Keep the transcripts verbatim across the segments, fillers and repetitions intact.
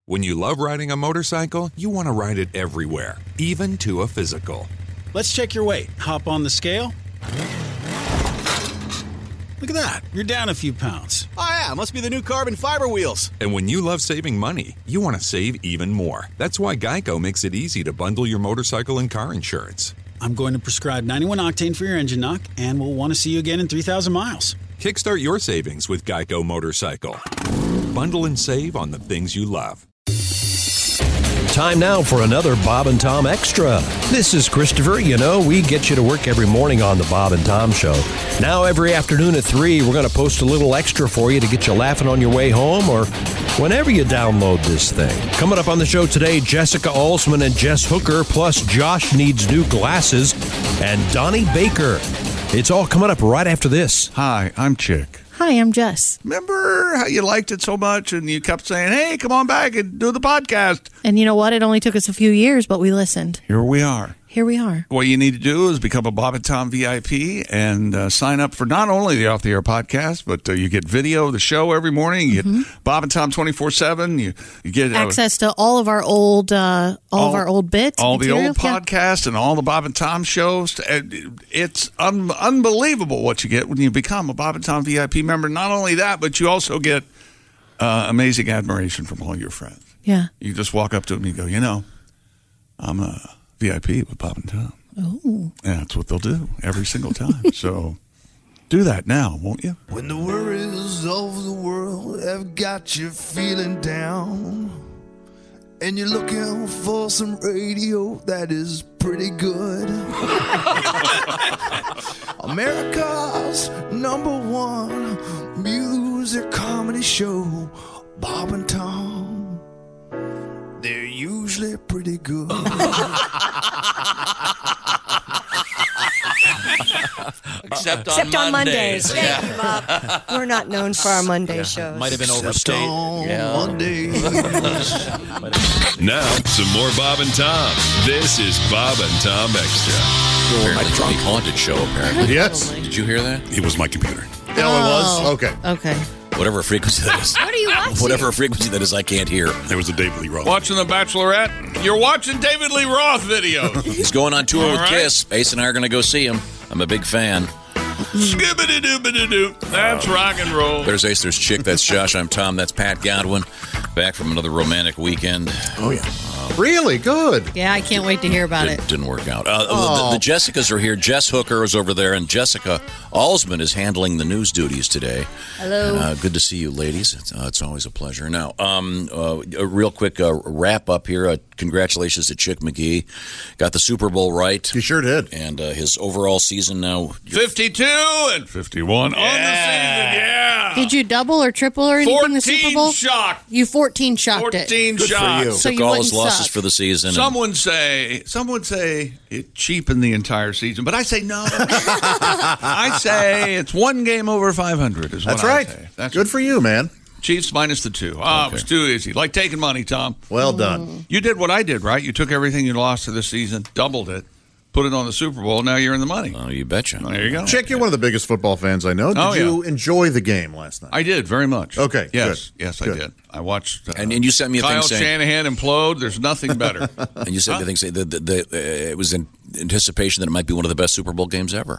When you love riding a motorcycle, you want to ride it everywhere, even to a physical. Let's check your weight. Hop on the scale. Look at that. You're down a few pounds. Oh, yeah. Must be the new carbon fiber wheels. And when you love saving money, you want to save even more. That's why Geico makes it easy to bundle your motorcycle and car insurance. I'm going to prescribe ninety-one octane for your engine knock, and we'll want to see you again in three thousand miles. Kickstart your savings with Geico Motorcycle. Bundle and save on the things you love. Time now for another Bob and Tom Extra. This is Christopher. You know, we get you to work every morning on the Bob and Tom Show. Now every afternoon at three, we're going to post a little extra for you to get you laughing on your way home or whenever you download this thing. Coming up on the show today, Jessica Alsman and Jess Hooker, plus Josh needs new glasses, and Donnie Baker. It's all coming up right after this. Hi, I'm Chick. Hi, I'm Jess. Remember how you liked it so much and you kept saying, hey, come on back and do the podcast? And you know what? It only took us a few years, but we listened. Here we are. Here we are. What you need to do is become a Bob and Tom V I P and uh, sign up for not only the Off the Air podcast, but uh, you get video of the show every morning. You Mm-hmm. get Bob and Tom twenty-four seven. You, you get uh, access to all of our old, uh, all, all of our old bits, all material. the old podcasts, yeah. And all the Bob and Tom shows. It's un- unbelievable what you get when you become a Bob and Tom V I P member. Not only that, but you also get uh, amazing admiration from all your friends. Yeah. You just walk up to them and you go, you know, I'm a V I P with Bob and Tom. Oh. And that's what they'll do every single time. So do that now, won't you? When the worries of the world have got you feeling down and you're looking for some radio that is pretty good. America's number one music comedy show, Bob and Tom. They're usually pretty good. Except on Except on Mondays. Mondays. Thank you, Bob. We're not known for our Monday Yeah. shows. Might have been Except overstated. on Yeah. Mondays. Now, some more Bob and Tom. This is Bob and Tom Extra. Apparently, it's a haunted show, apparently. Yes. Did you hear that? It was my computer. Oh, it was? Okay. Okay. Whatever frequency that is. What are you watching? Whatever frequency that is, I can't hear. It was a David Lee Roth. Watching The Bachelorette? You're watching David Lee Roth videos. He's going on tour All with right. Kiss. Ace and I are going to go see him. I'm a big fan. Skibbity-doo-bity-doo. That's rock and roll. There's Ace, there's Chick, that's Josh, I'm Tom, that's Pat Godwin. Back from another romantic weekend. Oh, yeah. Really good. Yeah, I can't wait to hear about It it. didn't work out. Uh, Oh. the, the Jessicas are here. Jess Hooker is over there, and Jessica Alsman is handling the news duties today. Hello. Uh, good to see you, ladies. It's, uh, it's always a pleasure. Now, um, uh, a real quick uh, wrap up here. Uh, congratulations to Chick McGee. Got the Super Bowl right. You sure did. And uh, his overall season now. fifty-two and fifty-one on the season. Yeah. Did you double or triple or anything in the Super Bowl? fourteen shocked. You fourteen shocked it. fourteen Good for shocked. you. So Took you all wouldn't his losses suck. for the season. and- Some would say, some would say it cheapened the entire season, but I say no. I say it's one game over five hundred. Is what That's I right. say. That's Good for you, man. Chiefs minus the two. Ah, it was too easy. Like taking money, Tom. Well done. You did what I did, right? You took everything you lost to this season, doubled it, put it on the Super Bowl. Now you're in the money. Oh, you betcha. There you go. Chick, you're one of the biggest football fans I know. Did Oh, yeah. you enjoy the game last night? I did very much. Okay, Yes, good. yes, I Good. did. I watched. Uh, And, and you sent me a Kyle thing saying. Shanahan implode. There's nothing better. And you sent me a thing saying that the, the, uh, it was in anticipation that it might be one of the best Super Bowl games ever.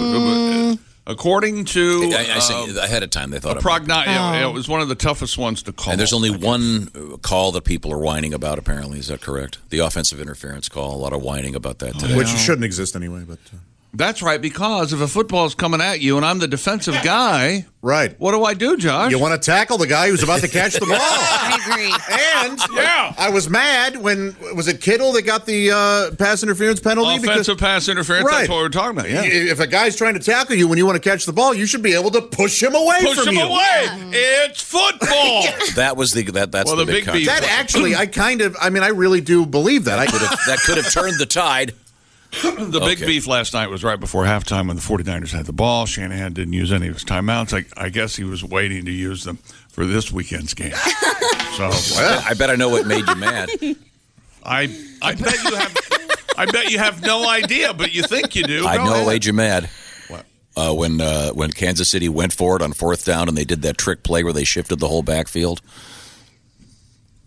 According to I, I say um, ahead of time they thought a it might be. progno- yeah, Oh. it was one of the toughest ones to call. And there's only I guess. one uh, call that people are whining about, apparently. Is that correct? The offensive interference call. A lot of whining about that today. Which shouldn't exist anyway, but uh, That's right, because if a football is coming at you and I'm the defensive guy, right. what do I do, Josh? You want to tackle the guy who's about to catch the ball. I agree. And Yeah. I was mad when was it Kittle that got the uh, pass interference penalty? Offensive pass interference. Right. That's what we're talking about. Yeah. If a guy's trying to tackle you when you want to catch the ball, you should be able to push him away Push from him you. away. It's football. That was the that that's Well, the, the big, big beef. controversy. That actually, I kind of, I mean, I really do believe that. I could have, that could have turned the tide. The big Okay. beef last night was right before halftime when the 49ers had the ball. Shanahan didn't use any of his timeouts. I, I guess he was waiting to use them for this weekend's game. So I bet I know what made you mad. I I bet you have I bet you have no idea, but you think you do. I Go know ahead. what made you mad. What? Uh, when uh, when Kansas City went for it on fourth down and they did that trick play where they shifted the whole backfield.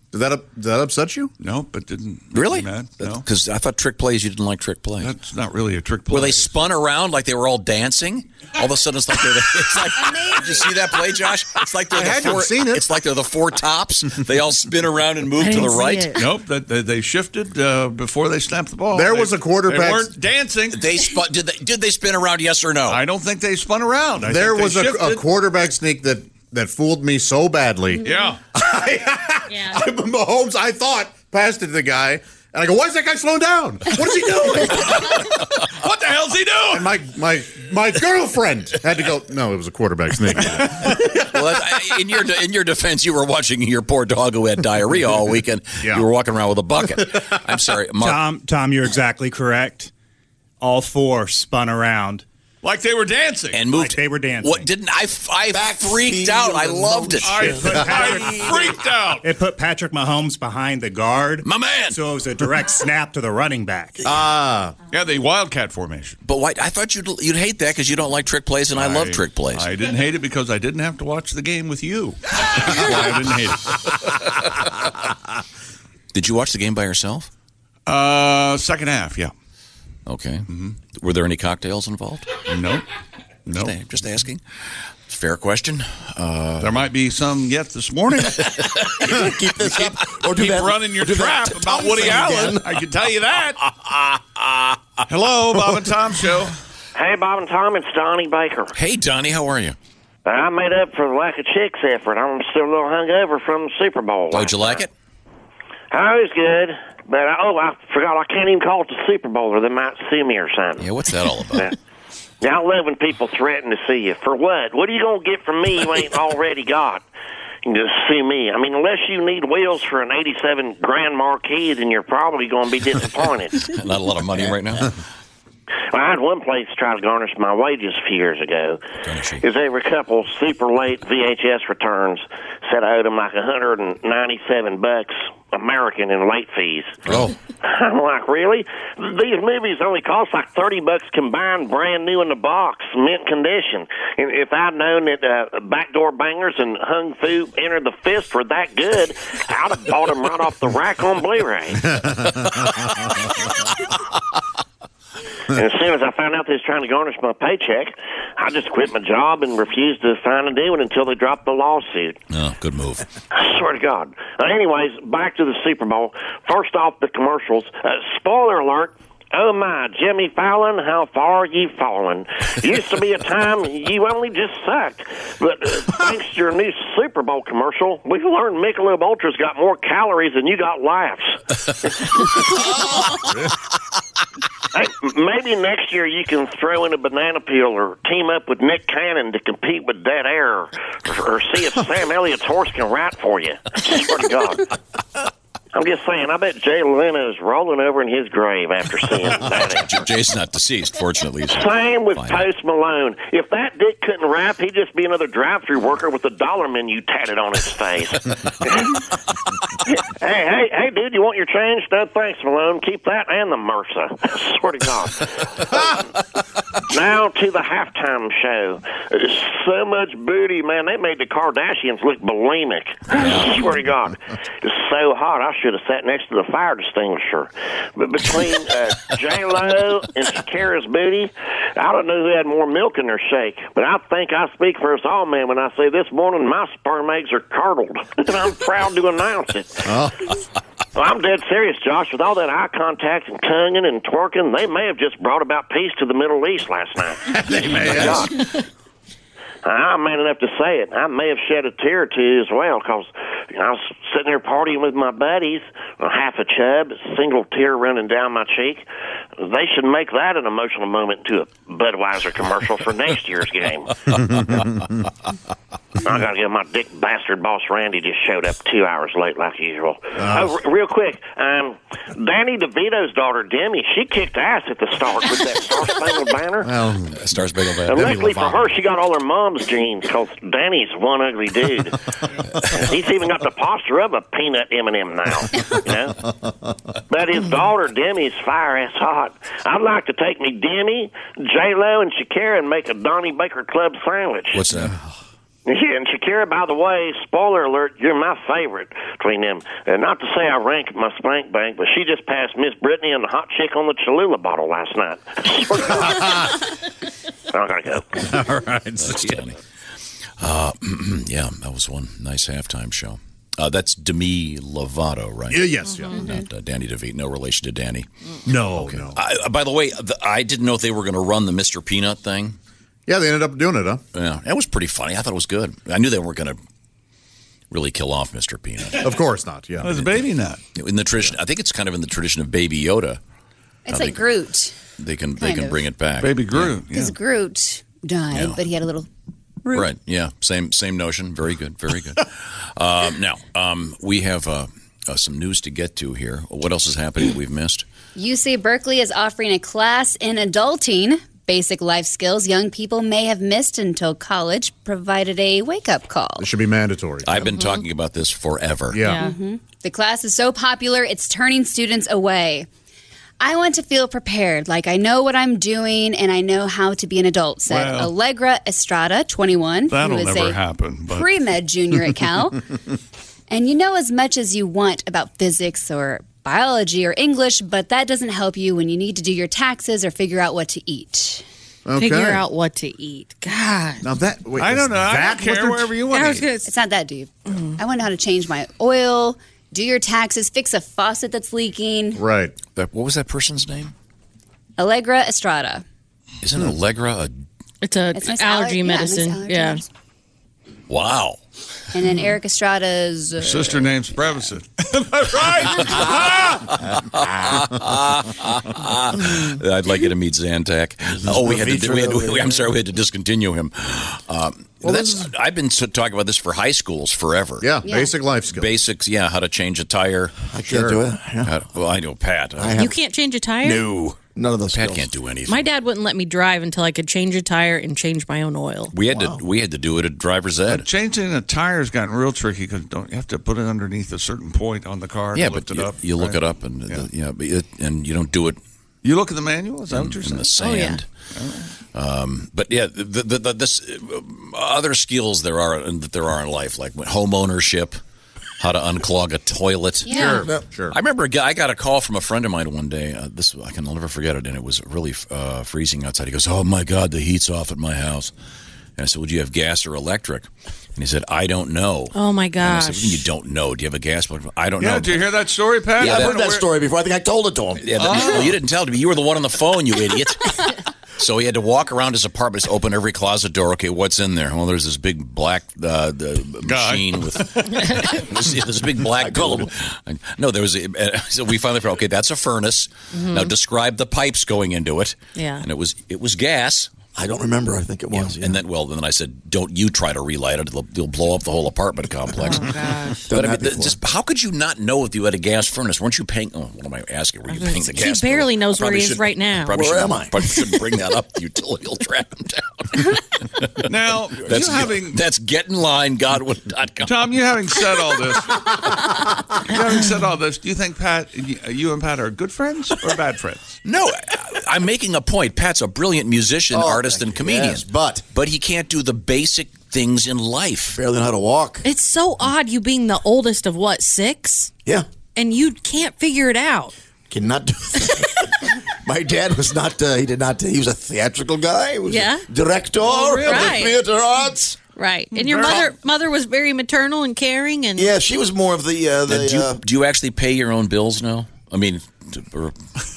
Did that, up, did that upset you? No, but didn't. Really? Mad? No. Because I thought trick plays, you didn't like trick plays. That's not really a trick play. Where they spun around like they were all dancing. All of a sudden, it's like they're the, it's like. Did you see that play, Josh? It's like they're I the hadn't four. seen it. It's like they're the four tops. They all spin around and move I to the didn't see right. it. Nope, that they, they shifted uh, before they snapped the ball. There They- was a quarterback- They weren't dancing. They spun. Did they? Did they spin around? Yes or no? I don't think they spun around. I there think they was a, a shifted. quarterback sneak that, that fooled me so badly. Yeah. Yeah. I, Mahomes, I thought, passed it to the guy, and I go, why is that guy slowing down? What is he doing? What the hell's he doing? And my, my, my girlfriend had to go, no, it was a quarterback sneak. Well, that, in your in your defense, you were watching your poor dog who had diarrhea all weekend. Yeah. You were walking around with a bucket. I'm sorry, Mark. Tom, Tom, you're exactly correct. All four spun around. Like they were dancing. And moved. Like they were dancing. What didn't I? I freaked out. I loved it. I, I freaked out. It put Patrick Mahomes behind the guard. My man. So it was a direct snap to the running back. Ah. Yeah, the wildcat formation. But why, I thought you'd you'd hate that because you don't like trick plays, and I, love trick plays. I didn't hate it because I didn't have to watch the game with you. That's why I didn't hate it. Did you watch the game by yourself? Uh, second half, yeah. Okay. Mm-hmm. Were there any cocktails involved? Nope. Nope. Just, just asking. Fair question. Uh, there might be some yet this morning. Keep this up. Or keep running your trap about Woody Allen. I can tell you that. Hello, Bob and Tom Show. Hey, Bob and Tom, it's Donnie Baker. Hey, Donnie, how are you? I made up for the lack of chicks effort. I'm still a little hungover from the Super Bowl. Oh, did you like it? Oh, it was good. But, I, oh, I forgot I can't even call it the Super Bowl or they might sue me or something. Yeah, what's that all about? Yeah, I love when people threaten to sue you. For what? What are you going to get from me you ain't already got? You can just sue me. I mean, unless you need wheels for an eighty-seven Grand Marquis, then you're probably going to be disappointed. Not a lot of money right now. Well, I had one place try to garnish my wages a few years ago. Because every couple super late V H S returns said I owed them like one hundred ninety-seven bucks American in late fees. Oh. I'm like, really? These movies only cost like thirty bucks combined, brand new in the box, mint condition. And if I'd known that uh, Backdoor Bangers and Hung Fu Entered the Fist were that good, I'd have bought them right off the rack on Blu-ray. And as soon as I found out they was trying to garnish my paycheck, I just quit my job and refused to sign a deal until they dropped the lawsuit. Oh, good move. I swear to God. Uh, anyways, back to the Super Bowl. First off, the commercials. Uh, spoiler alert. Oh, my, Jimmy Fallon, how far you fallen. Used to be a time you only just sucked. But uh, thanks to your new Super Bowl commercial, we've learned Michelob Ultra's got more calories than you got laughs. Hey, maybe next year you can throw in a banana peel or team up with Nick Cannon to compete with Dead Air or, or see if Sam Elliott's horse can rat for you. I swear to God. I'm just saying, I bet Jay Leno is rolling over in his grave after seeing that. Jay's not deceased, fortunately. Same with Post Malone. If that dick couldn't rap, he'd just be another drive-through worker with a dollar menu tatted on his face. hey, hey, hey, dude, you want your change? No, thanks, Malone. Keep that and the MRSA. I swear to God. Now to the halftime show. So much booty, man. They made the Kardashians look bulimic. I swear to God. It's so hot, I should have sat next to the fire extinguisher. But between uh, J-Lo and Shakira's booty, I don't know who had more milk in their shake. But I think I speak for us all, man, when I say this morning my sperm eggs are curdled. And I'm proud to announce it. Oh. Well, I'm dead serious, Josh. With all that eye contact and tonguing and twerking, they may have just brought about peace to the Middle East last night. They may have. I'm man enough to say it. I may have shed a tear or two as well, because you know, I was sitting there partying with my buddies, half a chub, a single tear running down my cheek. They should make that an emotional moment to a Budweiser commercial for next year's game. I got to give my dick bastard boss Randy just showed up two hours late like usual. Uh, oh, r- real quick, um, Danny DeVito's daughter Demi, she kicked ass at the start with that Star Spangled Banner. Well, Star Spangled Banner. And luckily for her, she got all her mom's genes, because Danny's one ugly dude. He's even got the posture of a peanut M and M now. You know, but his daughter Demi's fire ass hot. I'd like to take me Demi, J Lo, and Shakira and make a Donnie Baker Club sandwich. What's that? Yeah, and Shakira, by the way, spoiler alert, you're my favorite between them. And not to say I rank my spank bank, but she just passed Miss Brittany and the hot chick on the Cholula bottle last night. I gotta go. All right. That's funny. Uh, yeah, that was one nice halftime show. Uh, that's Demi Lovato, right? Yeah, yes, yeah. Not uh, Danny DeVito. No relation to Danny. No, okay. no. I, by the way, the, I didn't know if they were going to run the Mister Peanut thing. Yeah, they ended up doing it, huh? Yeah, that was pretty funny. I thought it was good. I knew they weren't going to really kill off Mister Peanut. Of course not, yeah. It was a baby nut. In the tradition, I think it's kind of in the tradition of Baby Yoda. It's How like they, Groot. They can they Kind can of. bring it back. Baby Groot. Because Yeah. Groot died, Yeah. but he had a little root. Right. Yeah. Same same notion. Very good. Very good. um, now um, we have uh, uh, some news to get to here. What else is happening that we've missed? U C Berkeley is offering a class in adulting. Basic life skills young people may have missed until college provided a wake-up call. It should be mandatory. I've been talking about this forever. Yeah. Mm-hmm. The class is so popular, it's turning students away. I want to feel prepared, like I know what I'm doing and I know how to be an adult, said Well, Allegra Estrada, twenty-one, That'll who is never a happen. But. pre-med junior at Cal. And you know as much as you want about physics or biology or English, but that doesn't help you when you need to do your taxes or figure out what to eat. Okay. Figure out what to eat. God. Now that wait, I is don't know. I that don't care what they're- wherever you want to eat. It's not that deep. I want to know how to change my oil, do your taxes, fix a faucet that's leaking. Right. That, what was that person's name? Allegra Estrada. Isn't Allegra a... It's a It's Miss allergy Aller- yeah, medicine. Miss Allergy Yeah. medicine. Wow. And then Eric Estrada's... Uh, Sister name's Prevacid. I'd like you to meet Zantac. Oh, we had to. We had to we, I'm sorry, we had to discontinue him. Um, Well, that's. this is- I've been so- talking about this for high schools forever. Yeah, Yeah. basic life skills. Basics. Yeah, how to change a tire. I can't do it. Yeah. How- well, I know Pat. I have You can't change a tire? no. none of those Pat skills. can't do anything. My dad wouldn't let me drive until I could change a tire and change my own oil. we had to. We had to do it at driver's ed. Changing a tire's gotten real tricky because don't you have to put it underneath a certain point on the car Yeah, to lift but it you, up. you look right? it up and Yeah. the, yeah, but it, and you don't do it You look at the manual. Is that in, what you're in saying? the Oh, yeah. sand. Um, but yeah, the, the, the, this uh, other skills there are that there are in life, like home ownership, how to unclog a toilet. Yeah. Sure, yeah, sure. I remember a guy, I got a call from a friend of mine one day. Uh, this I can never forget it, and it was really uh, freezing outside. He goes, "Oh my God, the heat's off at my house." And I said, "Would you have gas or electric?" And he said, "I don't know." Oh, my And I said, gosh. "What do you mean you don't know? Do you have a gas plug?" I don't Yeah, know. did you hear that story, Pat? Yeah, I've that- heard that story before. I think I told it to him. Yeah, that, well, you didn't tell me. You were the one on the phone, you idiot. So he had to walk around his apartment, just open every closet door. Okay, what's in there? Well, there's this big black uh, the machine with this, this big black globe. No, there was. A, uh, so we finally found. Okay, that's a furnace. Mhm. Now describe the pipes going into it. Yeah. and it was it was gas. I don't remember. I think it was. And then, well, then I said, "Don't you try to relight it? It'll, it'll blow up the whole apartment complex." Oh, gosh. But I Done mean, that the- before. just how could you not know if you had a gas furnace? Weren't you paying? Oh, what am I asking? Were you paying the He gas? barely bill? knows I where he probably is should- right now. Probably Where shouldn't- am I? Probably shouldn't bring that up. The utility will track him down. Now, That's you having that's get in line Godwin dot com. Tom, you having said all this, you having said all this, do you think Pat, you, you and Pat are good friends or bad friends? No, I- I'm making a point. Pat's a brilliant musician, Oh, artist, thank and you. comedian. Yes, but but he can't do the basic things in life. barely know how to walk. It's so odd you being the oldest of what, six? Yeah, And you can't figure it out. cannot do that. My dad was not. Uh, he did not. He was a theatrical guy. He was Yeah? a director Oh, of really? Right. the theater arts. Right. And your Very- mother mother was very maternal and caring and Yeah, she was more of the. Uh, Now, the do, you, uh, do you actually pay your own bills now? I mean, to- or,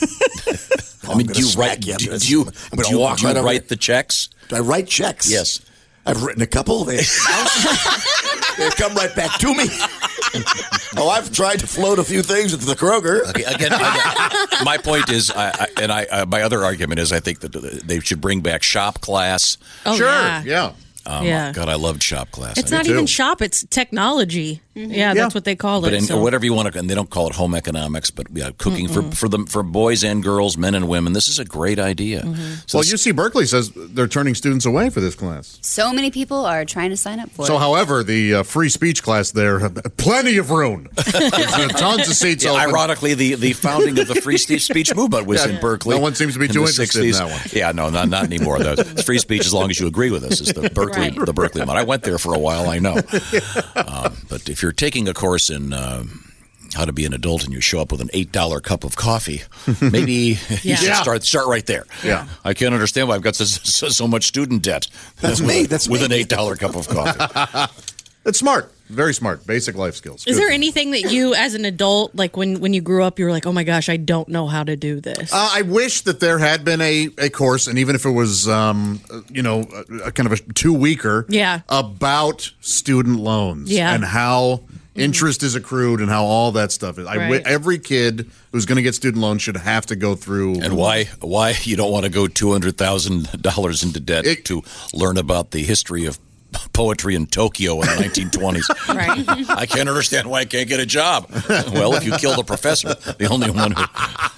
I mean, gonna do you smack write? you. I'm Do, gonna- do you, I'm gonna do you, walk do you right over write here. the checks? do I write checks? Yes. I've written a couple. They, they come right back to me. Oh, I've tried to float a few things at the Kroger. Okay, again, I, my point is, I, I, and I, uh, my other argument is, I think that they should bring back shop class. Oh, sure, yeah. yeah. Um, Yeah. God, I loved shop class. It's I not do. even shop, it's technology. Yeah, that's what they call But it. in, so. whatever you want to, and they don't call it home economics, but yeah, cooking for for them for boys and girls, men and women. This is a great idea. So Well, this- U C Berkeley says they're turning students away for this class. So many people are trying to sign up for So, it. however, the uh, free speech class there, have plenty of room. There's, uh, tons of seats yeah, open. ironically, the, the founding of the free speech movement was Yeah, in Berkeley. no one seems to be in too the interested in sixties. that one. Yeah, no, not, not anymore. Though. It's free speech as long as you agree with us is the Berkeley Berkeley, Right. the Berkeley one. I went there for a while. I know. Um, but if you're taking a course in uh, how to be an adult and you show up with an eight dollar cup of coffee, maybe you Yeah. should Yeah. start start right there. Yeah. I can't understand why I've got so, so, so much student debt. That's me. That's with me. an eight dollar cup of coffee. It's smart. Very smart. Basic life skills. Is Good. there anything that you, as an adult, like when, when you grew up, you were like, oh my gosh, I don't know how to do this? Uh, I wish that there had been a, a course, and even if it was, um, you know, a, a kind of a two-weeker, Yeah. about student loans Yeah. and how interest is accrued and how all that stuff is. I wi- Right. every kid who's going to get student loans should have to go through. And why why you don't want to go two hundred thousand dollars into debt It- to learn about the history of poetry in Tokyo in the nineteen twenties. Right. I can't understand why I can't get a job. Well, if you kill the professor, the only one who...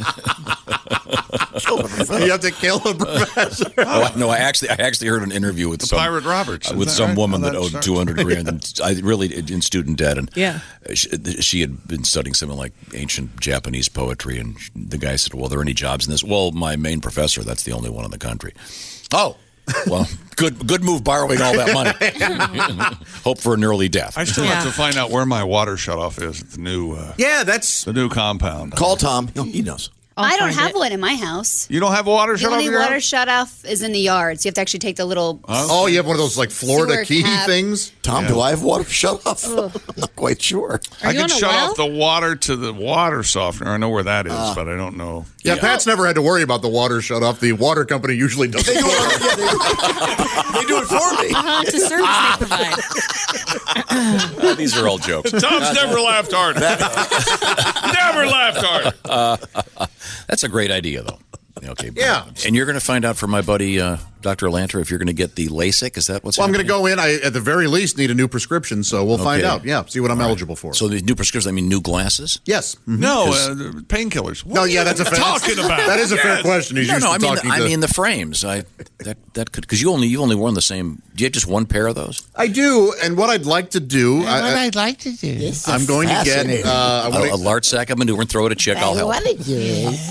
You have to kill a professor. Oh, no, I actually, I actually heard an interview with The some Pirate Roberts, uh, is with that some right? woman How that that owed starts? two hundred grand, and I really in student debt, and Yeah. she, she had been studying something like ancient Japanese poetry, and the guy said, "Well, are there any jobs in this?" Well, my main professor, that's the only one in the country. Oh. Well, good good move borrowing all that money. Hope for an early death. I still Yeah. have to find out where my water shutoff is at the new uh, Yeah, that's. the new compound. Call Tom. He'll- He knows. I'll I don't find have it. one in my house. You don't have a water The shutoff? only in your water house? shut off is in the yard. So you have to actually take the little. Oh, you have one of those like Florida Sewer key cap. things? Tom, do I have water shut off? I'm not quite sure. Are I you can on a shut well? off the water to the water softener. I know where that is, but I don't know. Yeah, Pat's never had to worry about the water shut off. The water company usually does They it. do it, yeah, they, they do it for me. Uh-huh, it's a service they provide. These are all jokes. Tom's never laughed hard. Never laughed hard. Uh, that's a great idea, though. Okay. Yeah. And you're going to find out from my buddy uh, Doctor Lanter if you're going to get the LASIK. Is that what's? Well, I'm going to happening? go in. I, at the very least, need a new prescription, so we'll find Okay. out. Yeah, see what I'm eligible for. So the new prescriptions, I mean, new glasses. Yes. Mhm. No, Because- uh, painkillers. What No, are yeah, you that's a fair. talking about. That is a fair Yes. question. He's No, used no. to I mean, talking I to. mean the frames. I that that could because you only you've only worn the same. Do you have just one pair of those? I do, and what I'd like to do. I, I, I'd like to do. This is I'm going to get. fascinating. Uh, I A, want a large sack of manure and throw it at chick. I'll I help. want to do is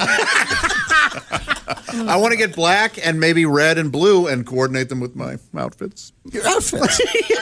I want to get black and maybe red and blue and coordinate them with my outfits. Your outfits.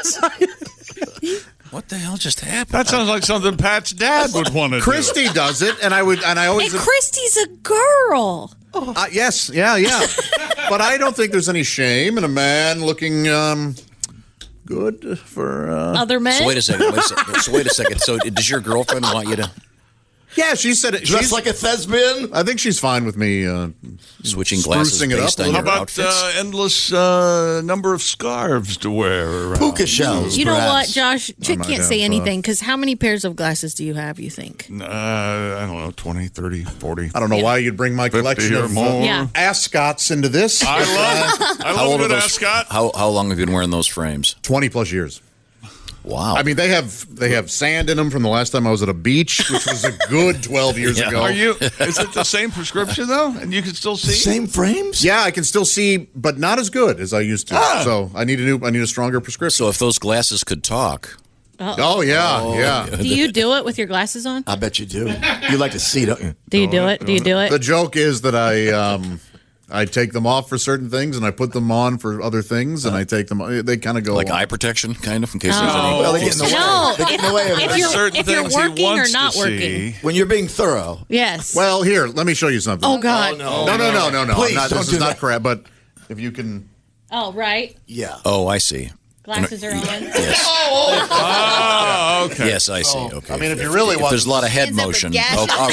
What the hell just happened? That sounds like something Pat's dad would want to do. Christy does it, and I would, and I And always. Christy's a girl. Uh, yes, yeah, yeah. But I don't think there's any shame in a man looking um, good for. Uh... Other men? So wait a second. Wait a second. So wait a second. So does your girlfriend want you to Yeah, she said it. Dressed she's- like a thespian? I think she's fine with me uh, switching glasses sprucing it based up. on How your about outfits? uh, endless uh, number of scarves to wear around? Puka shells, You know what, perhaps. Josh? Chick might can't say have, uh, anything because how many pairs of glasses do you have, you think? Uh, I don't know, twenty, thirty, forty. I don't know why you'd bring my fifty collection or of more. uh, Yeah. ascots into this. I love, I How old love are a good those- ascot. How how long have you been wearing those frames? twenty plus years. Wow. I mean, they have they have sand in them from the last time I was at a beach, which was a good twelve years Yeah. ago. Are you? Is it the same prescription though? And you can still see. Same frames? Yeah, I can still see, but not as good as I used to. Ah. So I need a new, I need a stronger prescription. So if those glasses could talk, Oh yeah, yeah. Do you do it with your glasses on? I bet you do. You like to see, don't you? Do you do it? Do you do The it? joke is that I um, I take them off for certain things and I put them on for other things, and I take them. They kind of go like along. eye protection, kind of, in case there's Oh. any. Well, they get in the way. No, They get in the way of if it. you're, Certain if you're things he working or wants not to working. see. When you're being thorough. Yes. Well, here, let me show you something. Oh, God. no. no, no, no, no, no. Please I'm not, don't this do is not that. crap. But if you can, Oh, right. Yeah. Oh, I see. Glasses are on. Yes. Oh, okay. Yes, I see. Okay. I mean, if you really If want- there's a lot of head Ends up with motion. gas. Oh, all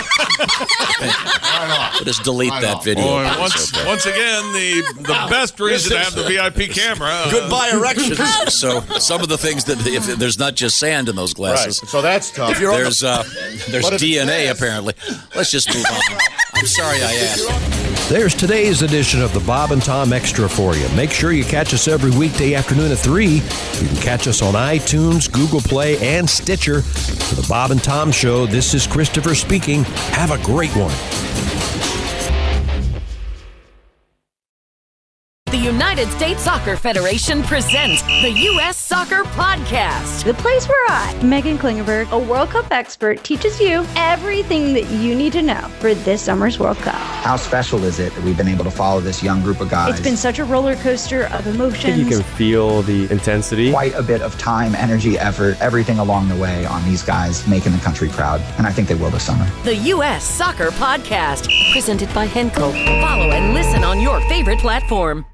right. We'll just delete that video. Boy, That's once, okay. once again, the the best reason to have the V I P camera. uh, Goodbye erections. So some of the things that if there's not just sand in those right. glasses, So that's tough. If you're on there's uh, there's What if- D N A apparently. Let's just move on. I'm sorry I asked. There's today's edition of the Bob and Tom Extra for you. Make sure you catch us every weekday afternoon at three. You can catch us on iTunes, Google Play, and Stitcher. For the Bob and Tom Show, this is Christopher speaking. Have a great one. The United United States Soccer Federation presents the U S Soccer Podcast. The place where I, Megan Klingenberg, a World Cup expert, teaches you everything that you need to know for this summer's World Cup. How special is it that we've been able to follow this young group of guys? It's been such a roller coaster of emotions. I think you can feel the intensity. Quite a bit of time, energy, effort, everything along the way on these guys making the country proud. And I think they will this summer. The U S Soccer Podcast, presented by Henkel. Follow and listen on your favorite platform.